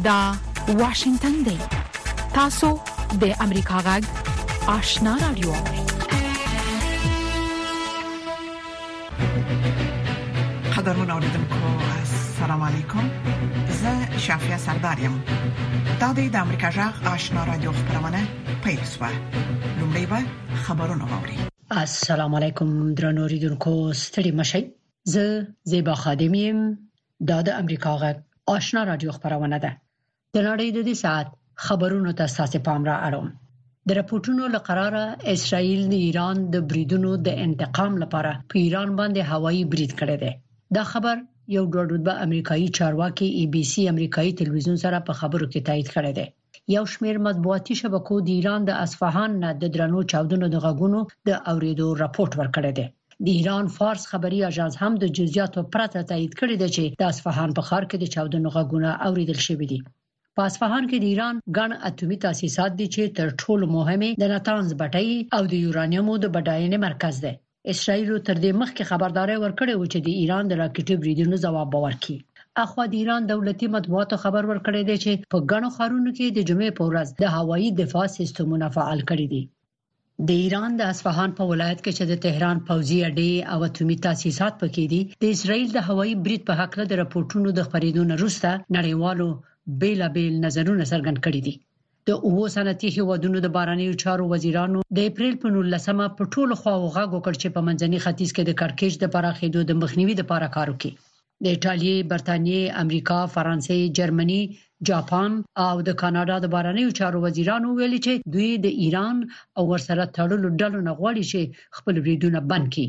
دا واشنگتن دی. تاسو د امریکا غږ آشنا رادیو. قدرمن اوریدونکو السلام علیکم. زه شافیا سردارم. دا د امریکا غږ آشنا رادیو خبرونه پیښه. لومړی به خبرونه واوري. السلام علیکم درنو اوریدونکو ستړي مشئ. زه زیبا خادمیم. دا د امریکا غږ آشنا رادیو خبرونه ده. د نړۍ د دې ساعت خبرونو ته تاسو پام را اړوم. د راپورټونو لقراره اسرائیل د ایران د بریدونو د انتقام لپاره په ایران باندې هوایي برید کړی دی. دا خبر یو ډوډبه امریکایي چارواکي ABC امریکایي تلویزیون سره په خبرو کې تایید کړی دی. یو شمېر مطبوعاتي شبکو د ایران د اصفهان نه د درنو چاودنو د غږونو د اوریدو راپورټ ورکړی دی. د ایران فارس خبري اژانس هم د جزئیاتو پرته تایید کړی دی چې د اصفهان په ښار کې د چاودنو غږونه اوریدل شوي دي. په اصفهان کې د ایران ګڼ اټومي تاسیسات دي چې تر ټولو مهمه د ناتانز بټۍ او د یورانیوم د بډاینې مرکز دی. اسرائیل تر دې مخکې خبرداري ورکړې و چې د ایران د راکټي بریدونو ځواب ورکړي. اخو د ایران دولتي مطبوعاتو خبر ورکړی دی چې په ګڼو ښارونو کې د جمعې په ورځ د هوایي دفاع سیستمونه فعال کړي دي. د ایران د اصفهان په ولایت کې چې د تهران پوځي اډې او اټومي تاسیسات پکې دي، د اسرائیل د هوایي برید په حق له د راپورټونو د خبرېدو نه وروسته نړیوالو بیلابیل نظرونه څرګند کړي دي. د اوو صنعتي هیوادونو د بهرنیو چارو وزیرانو د اپریل په 19مه په ټولو خواو غږ وکړ چې په منځني ختیځ کې د کړکېچ د پراخېدو د مخنیوي لپاره کار وکړي. د ایټالیا، برتانیې، امریکا، فرانسې، جرمني، جاپان او د کاناډا د بهرنیو چارو وزیرانو ویلي چې دوی د ایران او ورسره تړلو ډلو نه غواړي چې خپل بریدونه بند کړي.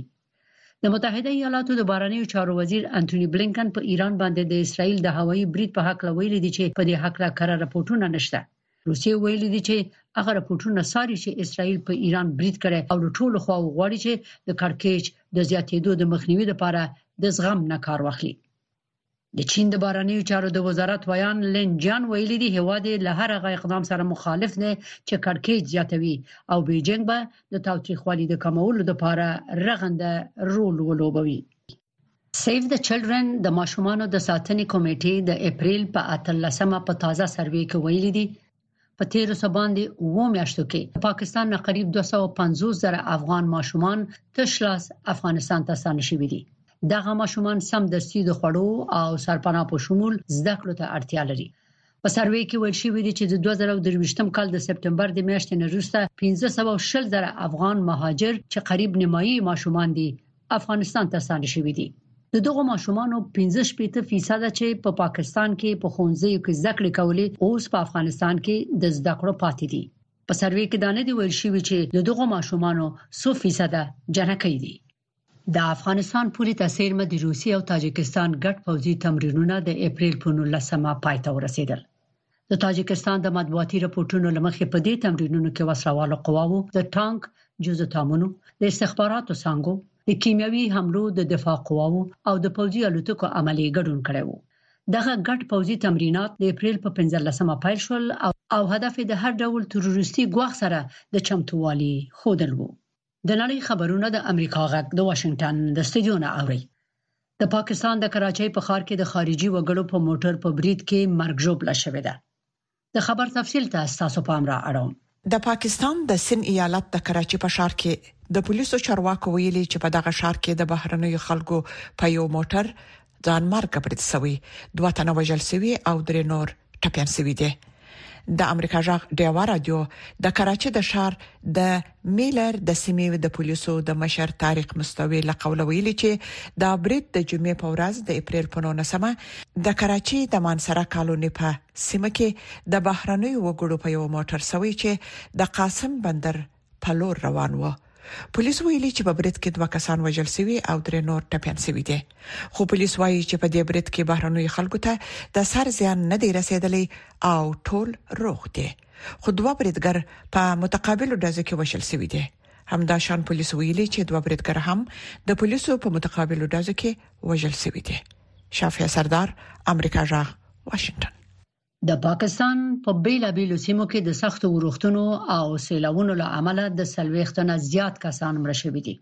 د متحده ایالاتو د بهرنیو چارو وزیر انټونی بلینکن په ایران باندې د اسرائیل د هوایي برید په حق ویلي دي چې په دې حق لا کار راپورټونه نشته. روسیه ویلي دي چې هغه راپورټونه ساري چې اسرائیل په ایران برید کړي او د ټولو خواو غواړي چې د کړکېچ د زیاتېدو د مخنیوي لپاره د زغم نه کار واخلي. د چین د بهرنیو چارو د وزارت ویان لین جان ویلي دی هواد له هر هغه اقدام سره مخالف دی چې کړکېچ زیاتوي او بیجینګ به د تاوتریخوالي د کمولو لپاره رغنده رول ولوبوي. سیو د چلډرن د ماشومانو د ساتنې کمیټې د اپریل په 18مه په تازه سروې کې ویلي دی په 13 باندې و میاشتو کې پاکستان نه قریب 250,000 افغان ماشومان تشلاس افغانستان ته ستانه شوي دي. دغه ماشومان سم دستي د خوړو او سرپناه په شمول زده کړو ته اړتیا لري. په سروې کې ویل شوی دی چې د 2023م کال د سپټمبر د میاشتې نه وروسته 540,000 افغان مهاجر چې قریب نیمایي ماشومان دي افغانستان ته ستانه شوي دي. د دغه ماشومانو 15% چې په پاکستان کې په ښوونځیو کې زده کړې کولې اوس په افغانستان کې د زده کړو پاتې دي. په سروې کې دا نه دی ویل شوی چې د دغه ماشومانو 100% جنکۍ دي. د افغانستان پولیس تسهیل د روسیې او تاجکستان ګډ پوځي تمرینونه د اپریل په 19مه پای ته ورسېدل. د تاجکستان د مطبوعاتي راپورټونو لمخې په دې تمرینونو کې وسلوالو قواوو د ټانک جزءتامونو د استخباراتو څنګه د کیمیاوي حملو د دفاع قواوو او د پوځي الوتکو عملی ګډون کړی وو. دغه ګډ پوځي تمرینات د اپریل په 15مه پیل شول او هدف د هر ډول تروریستي ګواښ سره د چمتووالي ښودل وو. د نړۍ خبرونه د امریکا غږ د واشنگټن د استودیو نه اوري. د پاکستان د کراچۍ په ښار کې د خارجي وګړو په موټر په برید کې مرګ ژوبله شوې ده. د خبر تفصیل ته تاسو پام را اړوم. د پاکستان د سند ایالت د کراچۍ په ښار کې د پولیسو چارواکو ویلي چې په دغه ښار کې د بهرنیو خلکو په یو موټر ځان مرګ برید شوی، 2 تنه وژل شوي او 3 نور ټپيان شوي دي. د امریکا غږ ډیوا رادیو د کراچۍ د ښار د میلر د سیمې د پولیسو د مشر طارق مستوي لقول ویلي چې د برید د جمعې په ورځ د اپریل په 19مه د کراچۍ د مانسره کالونی په سیمه کې د بهرنیو وګړو په یو موټر سوي چې د قاسم بندر په لور روان و. پولیس ویلي چې په برید کې 2 کسان وژل شوي او 3 نور ټپيان شوي دي. خو پولیس وایي چې په دې برید کې بهرنیو خلکو ته د سر زیان نه دی رسیدلی او ټول روغ دي. خو 2 بریدګر په متقابل ډزو کې وژل شوي دي. همدا شان پولیس ویلي چې 2 بریدګر هم د پولیسو په متقابل ډزو کې وژل شوي دي. شافیا سردار، امریکا غږ، واشنگټن. د پاکستان په بیلابیلو سیمو کې د سختو ورښتونو او سیلاوونو له امله د 40 نه زیات کسان مړه شوي دي.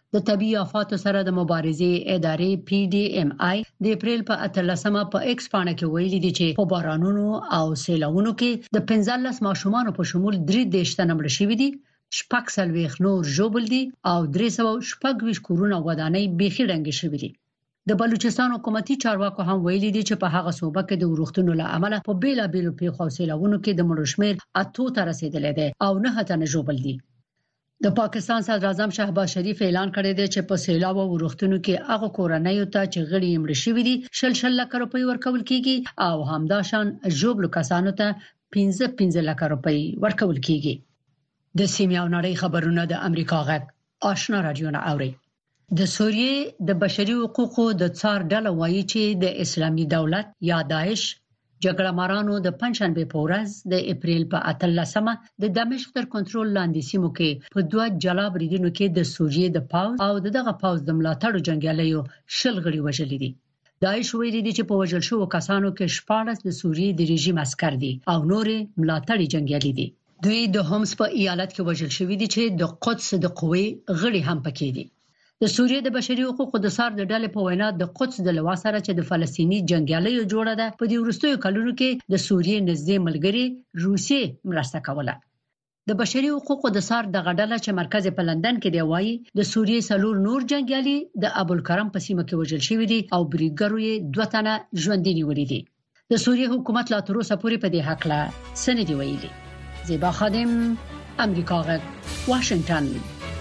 د طبي آفات سره د مبارزې ادارې PDMI د اپریل په 18مه په ایکس باندې کې ویلي دي چې په بارانونو او سیلاوونو کې د 15 ماشومان په شمول 3 تنه مړ شوي دي، شپږ سلويخ نور ژوبل دي او 326 کورونه ودانۍ بيخي ډنګ شوي دي. د بلوچستان حکومتي چارواکو هم ویلي دي چې په هغه صوبه کې د ورښتونو له امله په بیلابیلو پیښو او سیلاوونو کې د مړو شمیر 8 ته رسیدلی دی او 9 تنه ژوبل دي. د پاکستان صدر اعظم شهباز شریف اعلان کړی دی چې په سیلاب او ورښتونو کې هغه کورنۍ ته چې غړي یې مړ شوي دي 6 لک روپۍ ورکول کیږي او همداشان ژوبل کسانو ته 15 لک روپۍ ورکول کیږي. د سیمه او نړۍ خبرونه د امریکا غږ آشنا رادیو نه اوري. د سوریې د بشري حقوقو د څار ډله وایي چې د اسلامي دولت یا داعش جګړه مارانو د پنځشنبه په ورځ د اپریل په 18مه د دمشق تر کنټرول لاندې سیمو کې په 2 جلا بریدونو کې د سوریې د پاوز او دغه پاوز د ملاتړو جنگیالیو شل غړي وژل دي. داعش ویلي دي چې په وژل شوو کسانو کې 14 د سوریې د رژیم عسكر دي او نور ملاتړي جنگیالي دي. دوی د هومس په ایالت کې وژل شوی دي چې د قدس د قوې غړي هم پکې دي. د سوریې د بشري حقوقو د څار د ډلې په وینا د قدس د لوا سره چې د فلسطینی جنگیالیو جوړه ده په دې وروستیو کلونو کې د سوریې نږدې ملګری روسیې مرسته کوله. د بشري حقوقو د څار د غډله چې مرکز په لندن کې دی وایي د سوریې سلور نور جنگیالي د ابوالکرم په سیمه کې وژل شوی دي او بریګرو یې 2 تنه ژوندۍ نیولي دي. د سوریې حکومت لا تر اوسه پورې په دې حق لا سند دی ویلي. زیبا خادم، امریکا غږ، واشنگټن.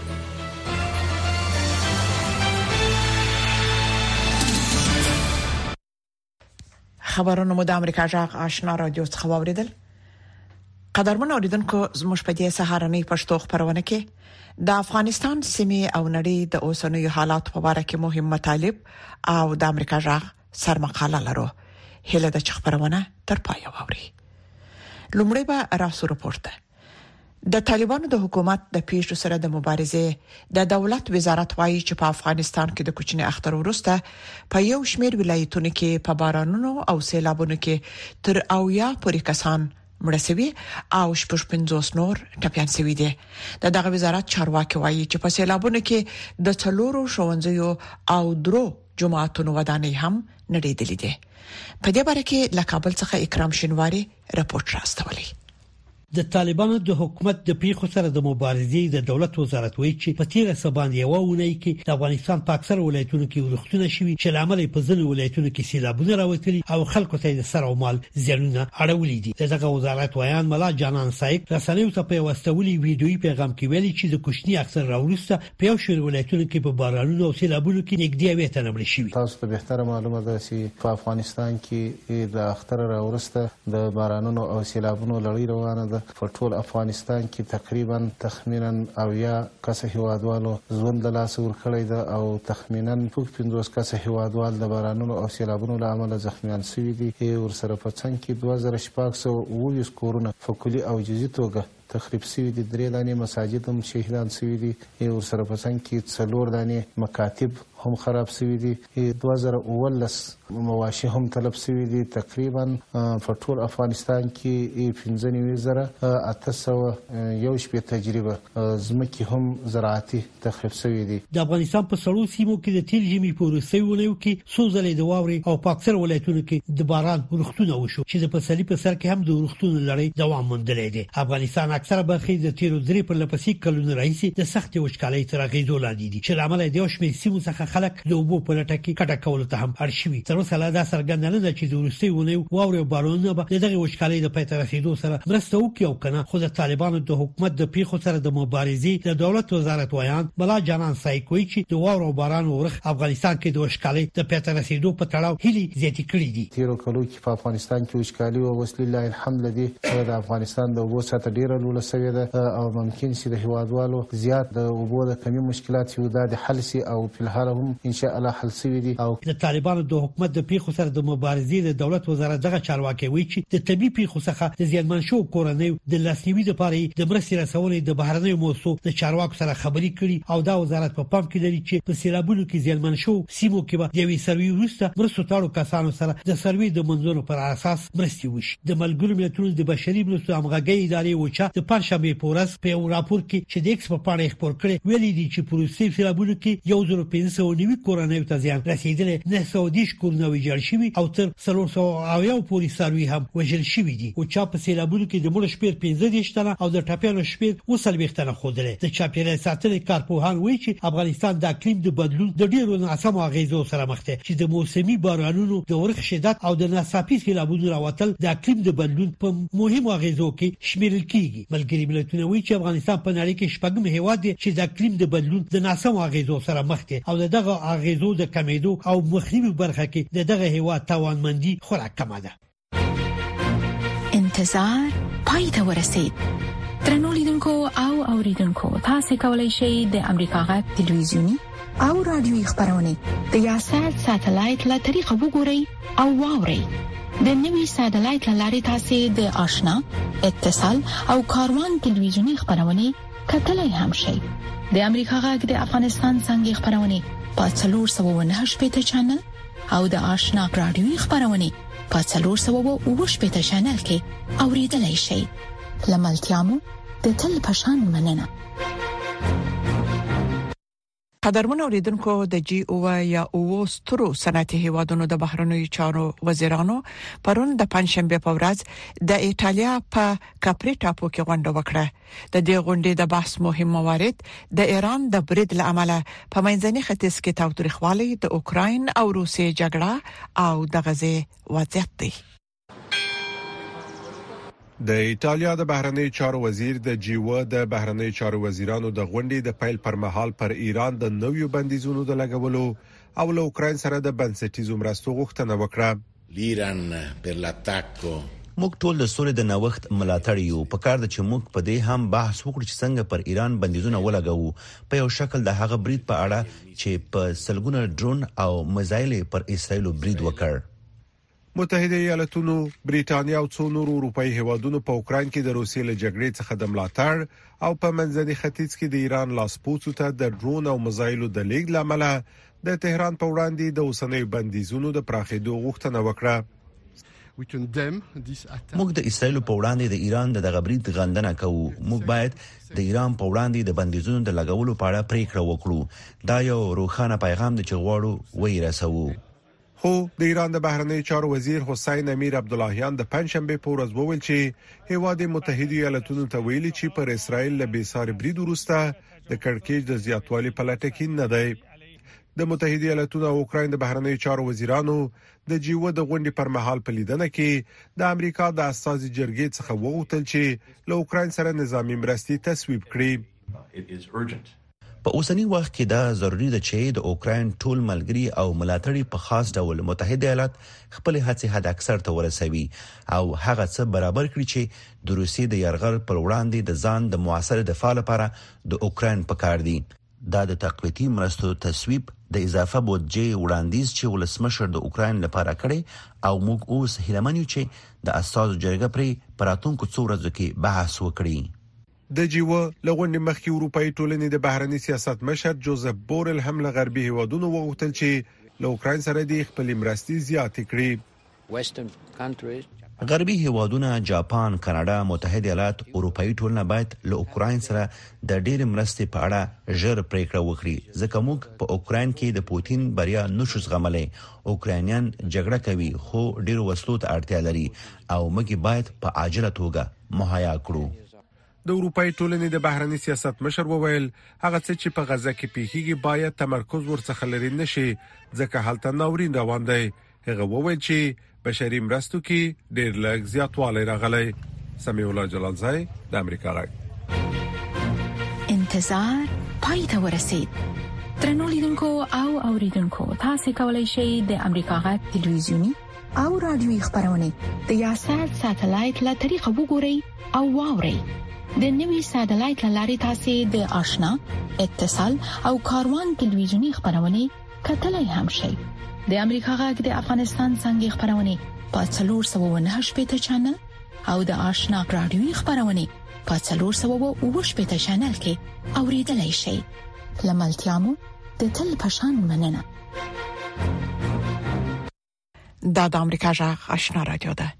خبرونه مو د امریکا جغ آشنا رادیو څخه واوریدل. قدرمن اوریدونکو زموږ په دې سهارنۍ پښتو خبرونه کې د افغانستان سیمه او نړۍ د اوسنیو حالات په اړه کې مهم مطالب او د امریکا جغ سرمقاله لرو. هله د خبرونه تر پای واوري. لومړی به راسو راپورته. د طالبانو د حکومت د پیښو سره د مبارزې د دولت وزارت وايي چې په افغانستان کې د کوچني اختر وروسته په یو شمېر ولایتونو کې په بارانونو او سیلابونو کې تر 80 پورې کسان مړه شوي او 50 نور ټپيان شوي دي. دغه وزارت چارواکي وايي چې په سیلابونو کې د څلورو ښوونځیو او درو جماعتونو ودانۍ هم نړیدلې دي. په دې باره کې له کابل څخه اکرام شینواری راپورټ راستولی. د طالبانو د حکومت د پیښو سره د مبارزې د دولت وزارت وایي چې په تیر سبان یو ونی کې د افغانستان په اکثر ولایتونو کې ورښتونه شوي چې لامل په ځینو ولایتونو کې سیلابونه راوتلي او خلکو ته د سر او مال زیانونه اړولي دي. دغه وزارت وایان ملا جانان سایق رسنیو ته په واستولي ویډیویي پیغام کې ویلي چې د کوچني اکثر راورسته په یو شمېر ولایتونو کې په بارانونو او سیلابونو کې نږدې 80 تنه مړه شوي. تاسو ته بهتره معلومه ده چې په افغانستان کې د اختر راورسته د بارانونو او سیلابونو لړۍ روانه ده. په ټول افغانستان کې تقریبا تخمینا او یا کسه هیوادوالو ژوند له لاس ورکړی ده او تخمینا 50 کسه هیوادوال د بارانونو او سیلابونو له امله زخمیان شوي دي. ورسره په څنګ کې 2620 کورونه فکولي او جزئي توګه تخریب شوي دي. 3 دانې مساجد هم شهیدان شوي دي. ورسره په څنګ کې 4 دانې مکاتب هم خراب شوي دي. 2019 مواشي هم طلب شوي دي. تقریبا په ټول افغانستان کې 15811 تجربه زمکي هم زراعتي تخریب شوي دي. د افغانستان په سړو سیمو کې د تیر ژمي په وروستیو کې څو ځلې د واورې او په اکثر ولایتونو کې د باران ورښتونه وشو چې د فصلي په سر کې هم د ورښتونو لړۍ دوام موندلی دی. افغانستان اکثره برخې د تیرو 3 پر لپسې کلونو راهیسې د سختې وچکالۍ تر اغېزو لاندې دي چې لامل د یو شمېر سیمو څخه خلک د اوبو په لټه کې کټه کولو ته هم اړ شوي. تر اوسه لا دا څرګنده نه ده چې د وروستیو اونیو واورې او بارانونه به د دغې وچکالۍ د پای ته رسېدو سره مرسته وکړي او که نه. خو د طالبانو د حکومت د پیښو سره د مبارزې د دولت وزارت وایان ملا جانان سایق وایي چې د واورو او باران ورخ افغانستان کې د وچکالۍ د پای ته رسېدو په تړاو هیلې زیاتې کړې دي. تیرو کلو کې په افغانستان کې وچکالي او ولله الحمد لله د افغانستان د اوبو سطح ډیره لوړه شوې ده او ممکن چې د هیوادوالو زیات د اوبو د کمی مشکلات یو د حل سي او په الحال هم ان شاء الله حل شوي دي. او د طالبانو د حکومت د پیښو سره د مبارزې د دولت وزارت دغه چارواکي وایي چې د طبي پیښو څخه د زیانمن شو کورنۍ د لاسنیوي لپاره د مرستې رسولې د بهرنیو موسسو د چارواکو سره خبري کړي او دا وزارت په پام کې لري چې په سیلابونو کې زیانمن شو سیمو کې به د یوې سروي وروسته مرستو تاړو کسانو سره د سروي د منځونو پر اساس مرستې وشي. د ملګرو ملتونو د بشري مرستو همغږي ادارې وچا د پنځشنبه په ورځ په یو راپور کې چې د ایکس په پاڼه خبر کړي ویلي دي چې پروسې سیلابونو کې 1590 کورنۍ ته زیان رسیدلی 910 کورنۍ ویجاړ شوي او تر 300 پورې څاروي هم وژل شوي دي او چا په سیلابونو کې د مړو شمېر 15 تنه او د ټپیانو شمېر 30 تنه خوده د چاپیریال ساتنې کارپوهان وایي چې افغانستان د اقلیم د بدلون د ډیرو ناسمو اغیزو سره مخ دی چې د موسمي بارانونو د ورخ شدت او د ناڅاپي سیلابونو راوتل د اقلیم د بدلون په مهمو اغیزو کې شمیرل کیږي ملګری ملتونه وایي چې افغانستان په نړۍ کې شپږم هیواد دی چې د اقلیم د بدلون د ناسمو اغیزو سره مخ دی او دغه اغیزو د کمیدو او مخنیوي برخه کې دغه هیواد توانمندي خورا کمه ده. انتظار پای ته ورسید. درنو لیدونکو او اوریدونکو تاسو کولی شئ د امریکا غږ ټلویزیونی او رادیوي خبرونه د یاشر ساتلایت له طریقو وګورئ او واورئ. د نوي ساتلایت لارې تاسو د آشنا اتصال او کاروان ټلویزیونی خبرونه کتلای هم شئ. د امریکا غږ د افغانستان څنګه خبرونه په 398 چینل او د آشنا رادیوي خبرونه په 398 چینل کې اوریدلای شئ. لملتيامو د تل پشان مننه. قدرمن اوریدونکو د جی او یا او سترو صنعتي هیوادونو د بهرنیو چارو وزیرانو پرون د پنځشنبه په ورځ د ایتالیا په کاپری ټاپو کې غونډه وکړه. د دې غونډې د بحث مهم موارد د ایران د برید لامل په منځني ختیځ کې تاوتریخوالي، د اوکراین او روسیې جګړه او د غزې وضعیت دی. د ایتالیا د بهرنیو چارو وزیر د جیو د بهرنیو چارو وزیرانو د غونډې د پیل پر مهال پر ایران د نویو بندیزونو د لګولو او له اوکراین سره د بنسټیزو مرستو غوښتنه وکړه. ایران پر لاتاکو موږ ټول د سولې د نوښت ملاتړ یو په کار د چې موږ په دې هم بحث وکړو چې څنګه پر ایران بندیزونه ولګوو په یو شکل د هغه برید په اړه چې په سلګونه ډرون او میزایل پر اسرائیل برید وکړ. متحده ایالاتونو، بریټانیا او څو نورو اروپאי هیوادونو په اوکراین کې د روسیې له جګړې څخه د ملاتړ او په منځني ختیځ کې د ایران لاسپوڅو ته د ډرون او میزایلو د لیږد لامل د تهران په وړاندې د اوسنۍ بندیزونو د پراخېدو غوښتنه وکړه. موږ د اسرائیل په وړاندې د ایران د غبرید غندنه کوو. موږ باید د ایران په وړاندې د بندیزونو د لګولو په اړه پریکړه وکړو. دا یو روښانه پیغام دی چې غواړو وایي رسوو. خو د ایران د بهرنیو چارو وزیر حسین امیر عبداللهیان د پنځشنبه په ورځ وویل چې هیواد متحده ایالاتونو ته ویلي چې پر اسرائیل له بیسار برید وروسته د کړکېچ د زیاتوالي په لټه کې نه دی. د متحده ایالاتونو او اوکراین د بهرنیو چارو وزیرانو د جیو د غونډې پر مهال په لیدنه کې د امریکا د اساسي جرګې څخه وغوښتل چې له اوکراین سره نظامی مرستې تصویب کړي. په اوسنی وخت کې دا ضروری ده چې د اوکراین ټول ملګری او ملاتړي په خاص ډول متحده ایالات خپل هڅې حد اکثر ته ورسوي او هغه څه برابر کړي چې د روسیې د یرغل پر وړاندې د ځان د موثر دفاع لپاره د اوکراین په کار دي. دا د تقویتی مرستو تصویب د اضافه بودجې وړاندیز چې ولسمشر د اوکراین لپاره کړی او موږ اوس هیلمن یو چې د اساسو جرګه پرې پراتونکو څو ورځو کې بحث وکړي. د جیو لغونډې مخکې اروپאי ټولنې د بهرنی سیاست مشر جوزف بورل هم له غربي هیوادونو وغوښتل چې له اوکراین سره د خپل مرستې زیاتې کړي. غربي هیوادونه جاپان، کاناډا، متحده ایالات، اروپאי ټولنه باید له اوکراین سره د ډېر مرستې په اړه ژر پریکړه وکړي ځکه موږ په اوکراین کې د پوتین بریا نشو زغملای. اوکراینیان جګړه کوي خو ډېر وسلو ته اړتیا لري او موږ باید په عاجله توګه مهیا کړو. د اروپאי ټولنې د بهرنی سیاست مشر وویل هغه څه چې په غزه کې پیښیږي باید تمرکز ورڅخه لري نشي ځکه هلته ناورین روان دی. هغه وویل چې بشري مرستو کې ډېر لږ زیاتوالی راغلی. سمیع الله جلالزای د امریکا غږ. انتظار پای ته ورسید. درنو لیدونکو او اوریدونکو تاسو کولی شئ د امریکا غږ ټلویزیونی او رادیوي خبرونه د یاشر ساتلایت له طریقو وګورئ او واورئ. د نوي ساتلایت لارې تاسو د آشنا اتصال او کاروان ټلویزیونی خبرونه کتلای هم شئ. د امریکا غږ د افغانستان څنګه خبرونه په 398 چینل او د آشنا رادیوي خبرونه په 398 چینل کې اوریدلای شئ. لملتيامو د تل پشان مننه. دا د امریکا غږ آشنا رادیو ده.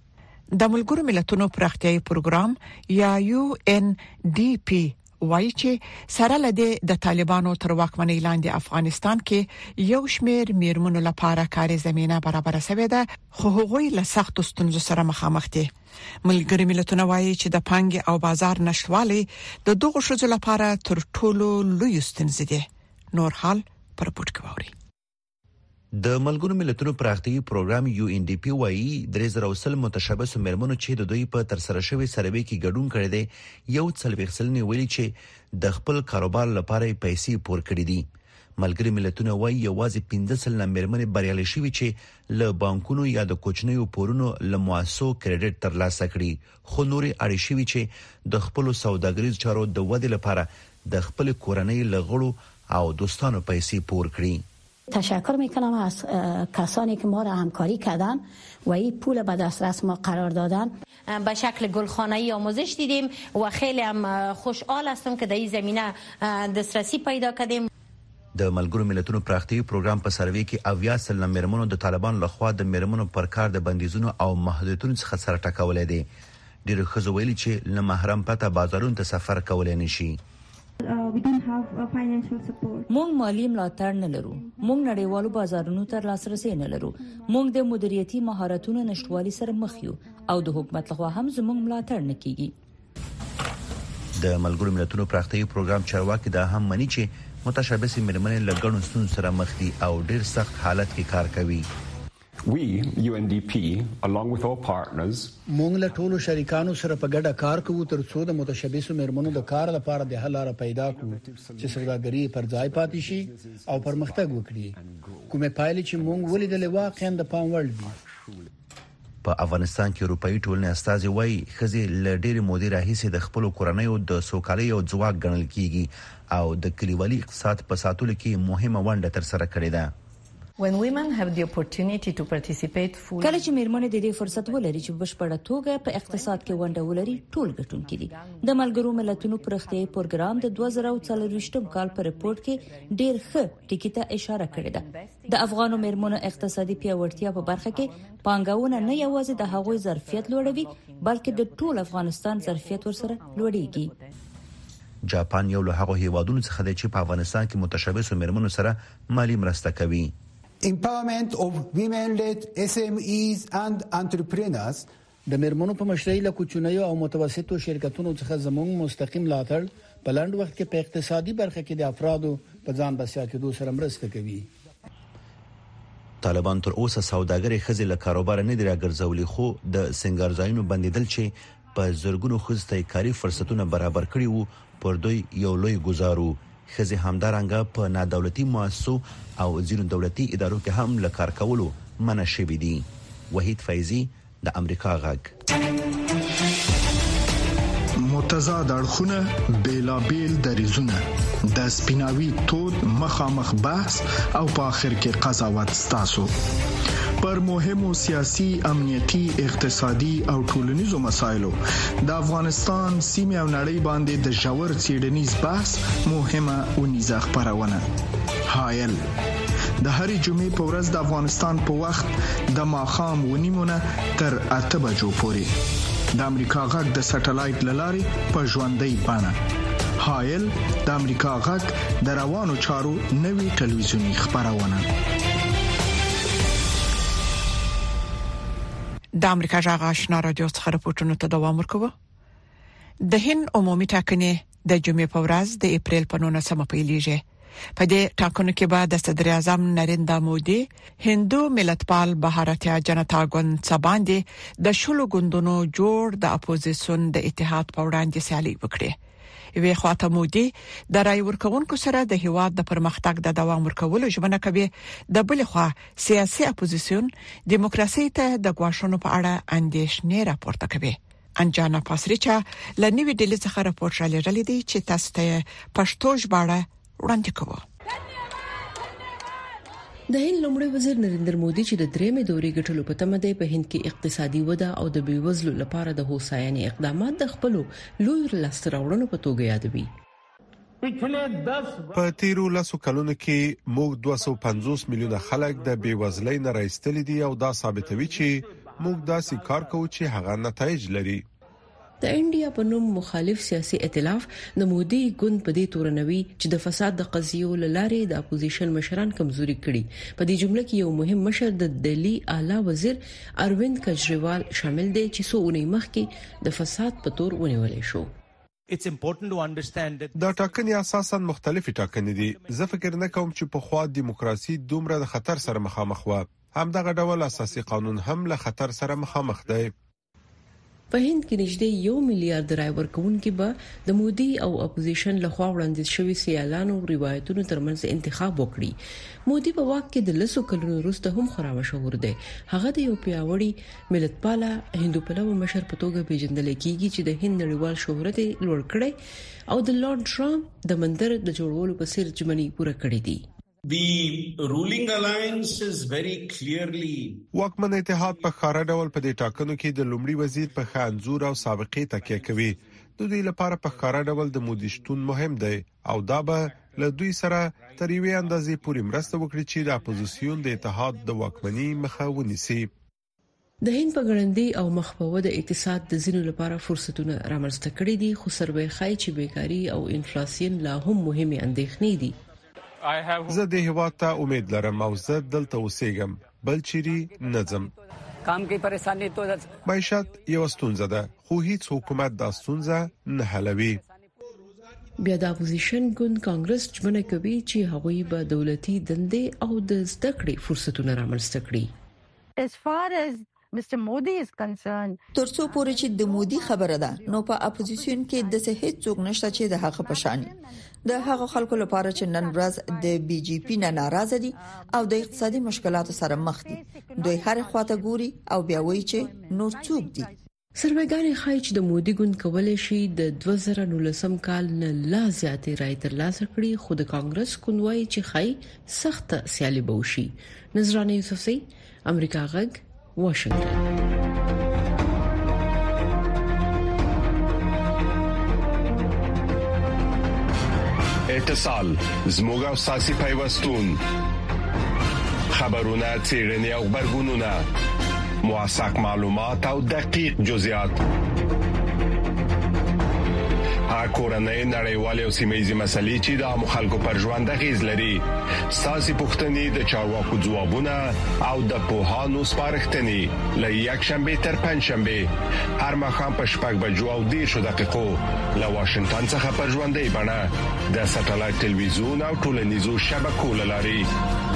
د ملګرو ملتونو پراختیايي پروګرام یا UNDP وایي چې سره لدی د طالبانو تر واکمنۍ لاندې افغانستان کې یو شمېر میرمنو لپاره کاري زمينه برابر شوې ده، خو هغوی له سختو ستونزو سره مخامخ دي. ملګري ملتونه وایي چې د پانګې او بازار نشټوالي د دغو ښځو لپاره تر ټولو لوی ستونزه دي. نور حال پر پورت کوي. د ملګرو ملتونو پراختیايي پروګرام UNDP وایي 3000 متشابه مرمنو چې د دوی په تر سره شوی سروې کې ګډون کړي دي یو څلويخسلنی ویلي چې د خپل کاروبار لپاره پیسې پور کړې دي. ملګري ملتونه وایي یوازې 15 مرمنې بریالي شوي چې له بانکونو یا د کوچنیو پورونو له مؤسسو کریډټ ترلاسه کړي، خو نورې اړې شوي چې د خپل سوداګریز چارو د ودې لپاره د خپل کورنۍ لغړو او دوستانو پیسې پور کړي. تشکر میکنم از کسانی که ما را همکاری کردن و این پول به دسترس ما قرار دادن. به شکل گلخانه‌ای آموزش دیدیم و خیلی هم خوشحال هستم که در این زمینه دسترسی پیدا کردیم. د ملګرو ملتونو پراختیايي پروګرام په سروې کې 80 مرمنو د طالبان لخوا د مرمنو پر کار د بندیزونو او محدودیتونو څخه سره ټکولې دي. ډېر ښځو ویلي چې له محرم پته بازارونو ته سفر کولای نشي. مونږ مالی ملاتړ نه لرو، مونږ نړیوالو بازارونو ته لاسرسي نه لرو، مونږ د مدیریتي مهارتونو نشټوالي سره مخ یو او د حکومت لخوا هم زموږ ملاتړ نه کیږي. د ملګرو ملتونو پراختیايي پروګرام چارواکي دا هم مني چې متشابه مرمنې له ګڼو ستونزو سره مخ دي او ډېر سخت حالت کې کار کوي. We UNDP along with our partners مونږ له ټولو شریکانو سره په ګډه کار کوو ترڅو د متشابه مرمنو د کار لپاره د حل لاره پیدا کړو چې سوداګري پر ځای پاتې شي او پرمختګ وکړي. کومه پایلې چې مونږ ولیدلې واقعا د پام وړ دي. په افغانستان کې اروپאי ټولنې استازي وایي خزي ل ډېر مودې راهیسې د خپل کورنۍ د سوکالۍ او ځواک ګڼل کیږي او د کلیوالي اقتصاد په ساتلو کې مهمه ونډه تر سره کړې ده. کله چې میرمنې د دې فرصت ولري چې بشپړه توګه په اقتصاد کې ونډه ولري ټول ګټونکي دي. د ملګرو ملتونو پراختیايي پروګرام د 2024 کال په ریپورت کې ډېر ښه ټکی ته اشاره کړې ده. د افغانو میرمنو اقتصادي پیاوړتیا په برخه کې پانګونه نه یوازې د هغوی ظرفیت لوړوي بلکې د ټول افغانستان ظرفیت ورسره لوړیږي. جاپان یو له هغو هیوادونو څخه دی چې په افغانستان کې متشابه مرمنو سره مالی مرسته کوي. Empowerment of women-led SMEs and entrepreneurs د مرمنو په مشرۍ له کوچنیو او متوسطو شرکتونو څخه زموږ مستقیم ملاتړ په لاندې وخت کې په اقتصادي برخه کې د افرادو په ځان بسیا کېدو سره مرسته کوي. طالبان تر اوسه سوداګري خزي له کاروبار نه دی راګرځولي، خو د سنگارځایونو بندیدل چې په زرګونو خزته کاری فرصتونه برابر کړي وو پر دوی یو لوی گزارو. خزي همدارنګه په نادولتي مؤسسو او ځینو دولتي ادارو کې هم له کار کولو منع شوي دي. وحید فیضی د امریکا غږ. متضاد اړخونه بیلابیل دریزونه د سپیناوي تود مخامخ بحث او په اخر کې قضاوت ستاسو پر مهمو سیاسي، امنیتي، اقتصادي او ټولنیزو مسایلو د افغانستان سیمه او نړۍ باندې د ژور څېړنیز بحث مهمه ونیزه خبرونه. حایل د هرې جمعې په ورځ د افغانستان په وخت د ماښام 9:30 تر 8 بجو پورې د امریکا غږ د سټلایټ لارې په ژوندۍ بڼه. حایل د امریکا غږ د روانو چارو نوي ټلویزیونی خبرونه. د امریکا غږ آشنا رادیو څخه راپورټونه ته دوام ورکوي. د هند عمومي ټاکنې د جمعې په ورځ د اپریل په 19 پیلېږي. په دې ټاکنو کې به د صدر اعظم نریندرا مودي، هندو ملتپال بهارتیا جنتا ګوند څخه د شلو ګوندونو جوړ د اپوزیسیون د اتحاد په وړاندې سیالي وکړي. وی خواته مودي د رای ورکوونکو سره د هیواد د پرمختګ د دوام ورکولو ژمنه کوي. د بل خوا سیاسي اپوزیسیون دیموکراسي ته د غواړنو په اړه اندېښنې راپورته کوي. انجانا پاسریچا لنیوي ډیلی څخه راپورټ را لري چې تاسو ته پښتو ژباړه وړاندې کوو. د هند لومړي وزیر نریندرا مودي چې د درېمې دورې ګټلو په تمه دی په هند کې اقتصادي وده او د بیوزلو لپاره د هوساینې اقدامات د خپل لوی لاستراوړنو په توګه یادوي. په تیرو لاسو کلونو کې موږ 250 میلیونه خلک د بیوزلۍ نه راستل دي او دا ثابتوي چې موږ داسې کار کوو چې هغه نتایج لري. د انډیا په نوم مخالف سیاسي ائتلاف د مودي ګوند په دې تورنوي چې د فساد د قضیو لاره د اپوزیشن مشران کمزوري کړي. په دې جمله کې یو مهم مشر د دلی اعلی وزیر اروند کجریوال شامل دی چې څو اونۍ مخکې د فساد په تور ونیولې شو. دا ټاکنې اساساً مختلفې ټاکنې دي. زه فکر نه کوم چې په خوا دیموکراسي دومره د خطر سره مخامخ و. همدغه ډول اساسي قانون هم له خطر سره مخامخ دی. په هند کې نږدې 1 میلیارډ رای ورکوونکي به د مودي او اپوزیشن لخوا وړاندیز شوی سیالانو روایتونو ترمنځ انتخاب وکړي. مودي په واک کې د 10 کلونو وروسته هم خورا مشهور دی. هغه د یو پیاوړي ملتپاله هندو پلوه مشر په توګه پیژندل کیږي چې د هند نړیوال شهرت لوړ کړي او د لارډ ټرمپ د مندر د جوړولو په سر ژمنې پوره کړې دي. The ruling alliance is very clearly واکمن اتحاد په ښکاره ډول په دې ټاکنو کې د لومړي وزیر په خانزور او سابقې تکیه کوي. د دوی لپاره په ښکاره ډول د مودي شتون مهم دی او دا به له دوی سره تر یوې اندازې پورې مرسته وکړي چې د اپوزیسیون د اتحاد د واکمنۍ مخه ونیسي. د هند په ګړندۍ او مخفوه د اقتصاد د زینو لپاره فرصتونه رامنځته کړي دي، خو سروې ښایي چې بیکاری او انفلیسیون لا هم مهمه اندېښنې دي. زه د هیواد ته امید لرم او زه دلته اوسېږم، بل چیرې نه ځم. کام کې پریشانی تو معیشت یو ستونزه ده، خو هیڅ حکومت دا ستونزه نه حلوي. بیا د اپوزیشن ګوند کانګرس ژمنه کوي چې هغوی به دولتي دندې او د زده کړې فرصتونه رامنځته کړي. As far as Mr. Modi is concerned, ترڅو پورې چې د مودي خبره ده نو په اپوزیشن کې د څه هیڅ څوک نشته چې د هغه پشاني د هغه خلکو لپاره چې نن ورځ د بي جي پی نه ناراضه دي او د اقتصادي مشکلاتو سره مخ دي. دوی هر خواته ګوري او بیا وایي چې نور څوک دي. سروېګانې ښایي چې د مودي ګوند کولای شي د 2019 کال نه لا زیاتې رای ترلاسه کړي، خو د کانګرس ګوند وایي چې ښایي سخت سیالي به وشي. نظرانه یوسفزۍ، امریکا غږ، واشنگټن. اتصال زموږ او ساسي پیوستون، خبرونه، څېړنې او خبرګونونه، موثق معلومات او دقیق جزئیات، کورنۍ، نړیوالې او سیمه‌یزې مسلې چې د عامو خلکو پر ژوند اغیز لري. ساسي پوښتنې، د چارواکو ځوابونه او د پوهانو سپارښتنې له یکشنبه تر پنځشنبه هر ماښام په 6:10 له واشنگټن څخه پر ژوندۍ بڼه د ساتلایت ټلویزیون او ټولنیزو شبکو لاري.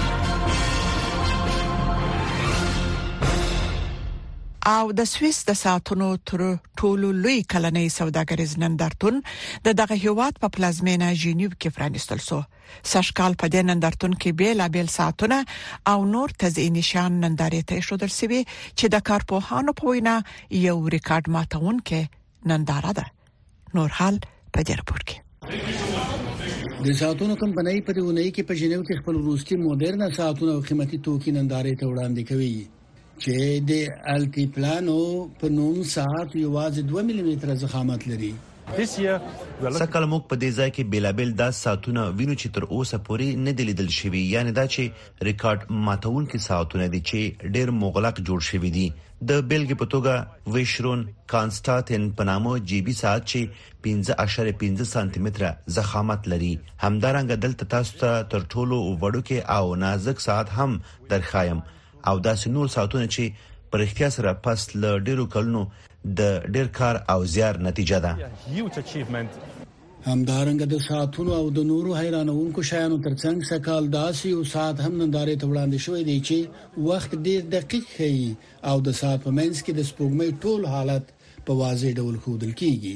او د سويس د ساتونو تر ټولو لوی کلنۍ سوداګریز نندارتون د دغه هیواد په پلازمینه ژنیو کې پرانیستل شو. سشکال په دې نندارتون کې بیلابل ساتونه او نور تزئیني شیان نندارې ته ایښودل شوي چې د کارپوهانو په وینا یو ریکارډ ماتونکې ننداره ده. نور حال په دې راپور کې. د ساتونو کمپنۍ په دې ونې کې په ژنیو کې خپل روسي موډرن ساتونه او قیمتي توکي نندارې ته وړاندې کوي چې د الټیپلانو په نوم ساعت یوازې 2 ملي متره ضخامت لري. سکه موږ په دې ځای کې بیلابل د ساتونه وینو چې تر اوسه پورې نه دلیدل شوی، یعنی دا چې ریکارډ ماتونکي ساتونه دي چې ډېر مغلق جوړ شوی دي. د بیلګې په توګه ویشرون کانسټانټین په نامه جیبي ساعت چې 15.5 سانتي متره ضخامت لري. همدارنګه دلته تاسو ته تر ټولو وړوکی او نازک ساعت هم درخایم او داسې نور ساعتونه چې پر اختیار سره پس له ډیرو کلونو د ډیر کار او زیار نتیجه ده. همدارنګه د ساعتونو او د نورو حیرانونکو شیانو ترڅنګ سکال داسې یو ساعت هم نندارې ته وړاندې شوی دی چې وخت ډیر دقیق ښيي او د ساعت په منځ کې د سپوږمۍ ټول حالت په واضح ډول ښودل کیږي.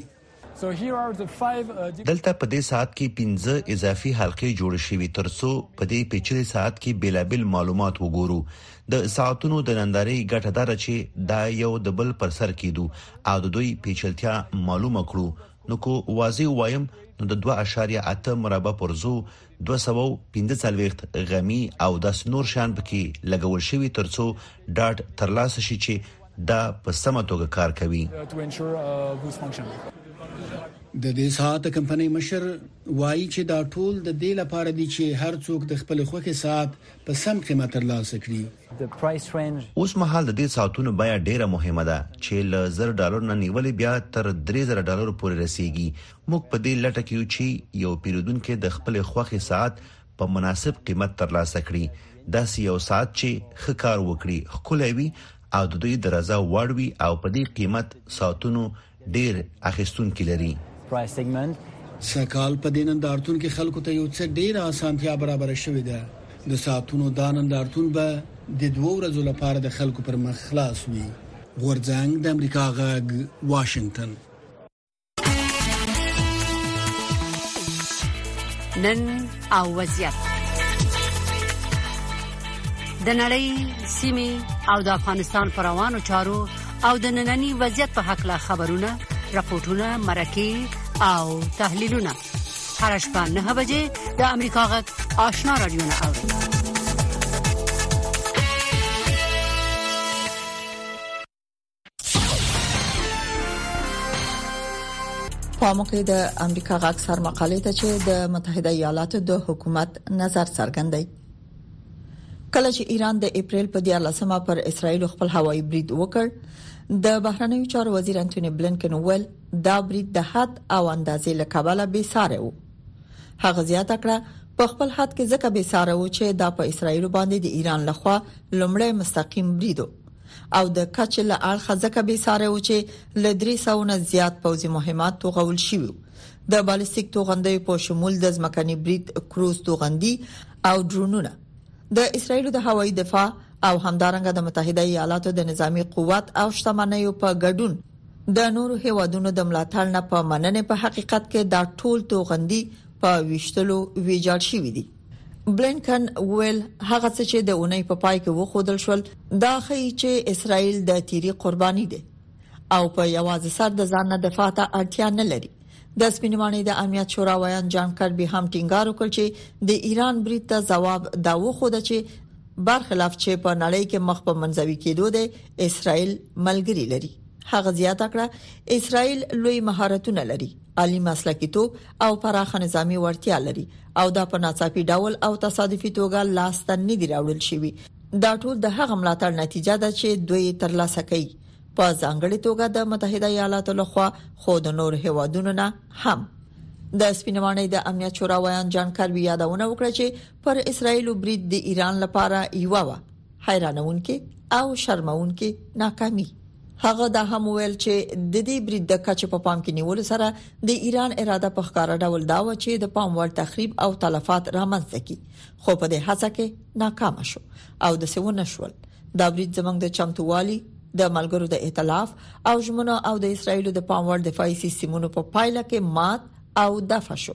دلته په دې ساعت کې 15 اضافي حلقې جوړ شوي ترڅو په دې پیچلي ساعت کې بیلابل معلومات وګورو. د ساعتونو د نندارې ګټه دا چې دا یو د بل پر سر کېدو او د دوی پیچلتیا معلومه کړو. نو کو واضح وایم نو د 2.8 مربع پرزو 245 غمی او د نور شان پکې لګول شوی ترڅو ډاټ ترلاسه شي چې دا په سمه توګه کار کوي. د دې ساعت کمپنۍ مشر وایي چې دا ټول د دې لپاره دي چې هر څوک د خپل خوښه ساعت په سم قیمت ترلاسه کړي. اوس مهال د دې ساعتونو بیه ډیره مهمه ده چې له $1,000 نه نیولې بیا تر $3,000 پورې رسیدي. موږ په دې لټه کې یو چې یو پیرودونکو د خپل خوښه ساعت په مناسب قیمت ترلاسه کړي. دا یو ساعت چې ښه کار وکړي، خولوي او د دوی درزه وړوي او په دې قیمت ساعتونو ډیر اخیستونکو لري. سکهال په دې نندارتون کې خلکو ته یو څه ډیره اسانتیا برابر شوې ده. د ساعتونو دا نندارتون به د 2 ورځې لپاره د خلکو پر مخ خلاص وي. غورځنګ د امریکا غږ واشنگټن. نن او وضعیت د نړۍ سیمه او د افغانستان پر روانو چارو او د ننني وضعیت په حق لا خبرونه، راپورټونه، مرکې او تحلیلونه هر شپه 9 بجې د امریکا غږ آشنا رادیو نه اوري. پاموکې د امریکا غږ سر مقالې ته چې د متحده ایالاتو د حکومت نظر څرګندوي. کله چې ایران د اپریل په 14مه پر اسرایل خپل هوایي برید وکړ، د بهرنیو چارو وزیر انټونی بلنکن ویل دا برید د حد او اندازې له کبله بې ساره و. هغه زیاته کړه په خپل حد کې ځکه بې ساره و چې دا په اسرایل باندې د ایران لخوا لومړی مستقیم برید او د کچ له اړخه ځکه بې ساره و چې ل 300 نه زیات پوځي مهمات توغول شوی. د بالستیک توغندۍ په شمول د ځمکني برید، کروز توغندي او ډرونونه د اسرایل د هوایي دفاع او همدارنګه د متحده ایالاتو د نظامی قوت او شتمنیو په ګډون د نورو هیوادونو د ملاتړ نه په مننه په حقیقت کې دا ټول توغندي په ویشتلو ویجاړ شوی دي. بلنکن ویل هغه څه چې د اونۍ په پای کې وخودل شول دا ښیي چې اسرایل د تیری قرباني دي او په یوازې سر د ځان نه دفاع ته اړتیا نه لري. د سپینمانۍ د امنیت شورا ویان جان کربي هم ټینګار وکړ چې د ایران برید ته جواب دا وخوده چې برخلاف چې په نړۍ کې مخ په منځوي کېدو د اسرایل ملګری لري. هغه زیاته کړه اسرایل لوی مهارتونه لري، عالی مسلکي توپ او پراخه نظامی وړتیا لري او دا په ناڅاپي ډول او تصادفي توګه لاس ته نه دی راوړل شوی. دا ټول د هغه ملاتړ نتیجه ده چې دوی ترلاسه کوي، په ځانګړي توګه د متحده ایالاتو لخوا، خو د نور هیوادونو نه هم. د سپینمانۍ د امنیت شورا ویان جان کربي یادونه وکړه چې پر اسرایل برید د ایران لپاره یو حیرانونکې او شرمونکې ناکامي. هغه دا هم ویل چې د دې برید د کچ په پام کې نیول سره د ایران اراده په ښکارا ډول دا و چې د پام وړ تخریب او تلفات رامنځته کړي، خو په دې هڅه کې ناکام شو او د سونه شول. دا برید زموږ د چمتووالي، د ملګرو د ائتلاف او ژمنو او د اسرایل د پام وړ دفاعي سیستمونو په پایله کې مات او دفع شو.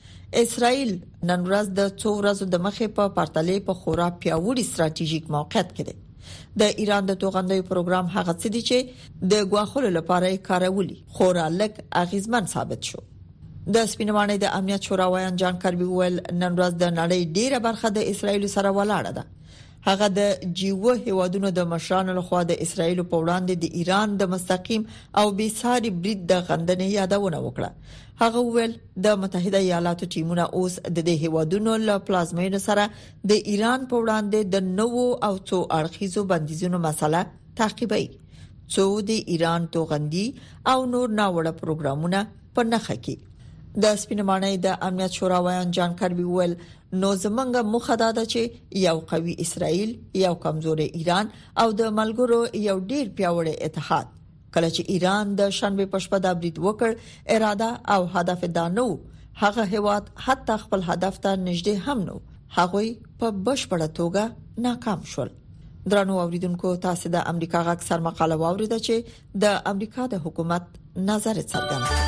اسرایل نن ورځ د 2 ورځې د مخې په پرتلې په خورا پیاوړي ستراتیژیک موقعیت کې دی. د ایران د توغندۍ پروګرام هغه څه دی چې د غواخلو لپاره کارولي خورا لږ اغیزمن ثابت شو. د سپینمانۍ د امنیت شورا ویان جان کربي ویل نن ورځ د نړۍ ډیره برخه د اسرایل سره ولاړه ده. هغه د جیو هیوادونو د مشرانو لخوا د اسرایل په وړاندې د ایران د مستقیم او بیساري برید د غندنې یادونه وکړه. هغه ویل د متحده ایالاتو ټیمونه اوس د دې هیوادونو له پلازمینو سره د ایران په وړاندې د نوو او څو اړخیزو بندیزونو مسله تعقیبوي، څو د ایران توغندي او نور ناوړه پروګرامونه په نخښه کې. د سپینمانۍ د امنیت شورا ویان جان کربي ویل نو زمونږ مخه دا ده چې یو قوي اسرایل، یو کمزوري ایران او د ملګرو یو ډیر پیاوړی اتحاد. کله چې ایران د شنبه په شپه د برید وکړ، اراده او هدف دا نو هغه هیواد حتی خپل هدف ته نږدې هم نو، هغه په بشپړه توګه ناکام شول. درنو اوریدونکو، تاسو د امریکا غږ سر مقاله واوریده چې د امریکا د حکومت نظر څرګند کړ.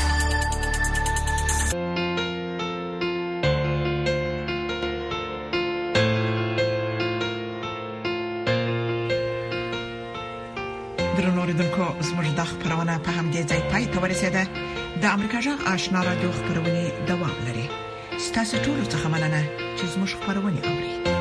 درنوریدونکو، زموږ د خبرونه په همدې ځای پای ته ورسیده. د امریکا جغ آشنا رادیو خبرونه دوام لري. ستاسو ټول څه مننه چې زموږ خبرونه اوري.